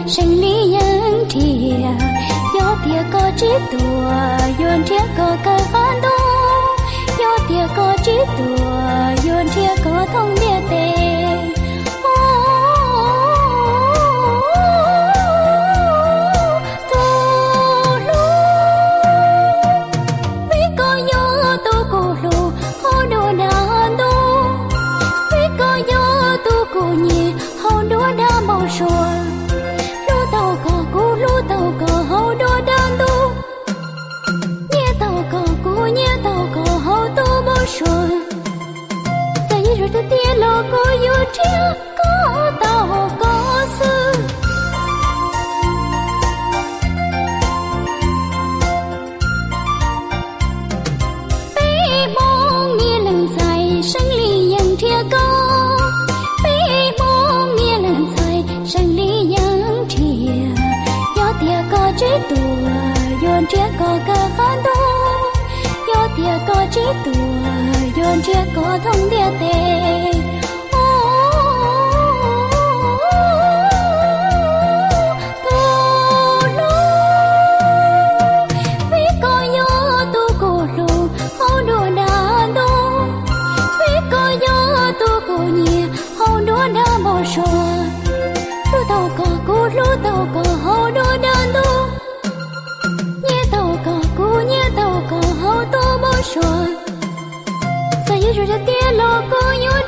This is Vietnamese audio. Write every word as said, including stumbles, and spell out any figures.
sinh lý nhân thìa do tia có trí tùa yuan thia có cơ phán đô do tia có trí tùa yuan thia có thông địa tề tia lo có yêu thiêng có tao có sư bé mong nghe lần dài sinh lý nhân thiêng có bé mong nghe lần dài sinh lý nhân thiêng do tia có trí tùa yuan thiêng có cơ phán đô do tia có trí tùa yuan thiêng có thông địa tề lúa tàu cò hậu đua đàn đu nhé tàu cò cú nhé tàu cò hậu tô bó xòa say rồi ra tia lo cô nhớ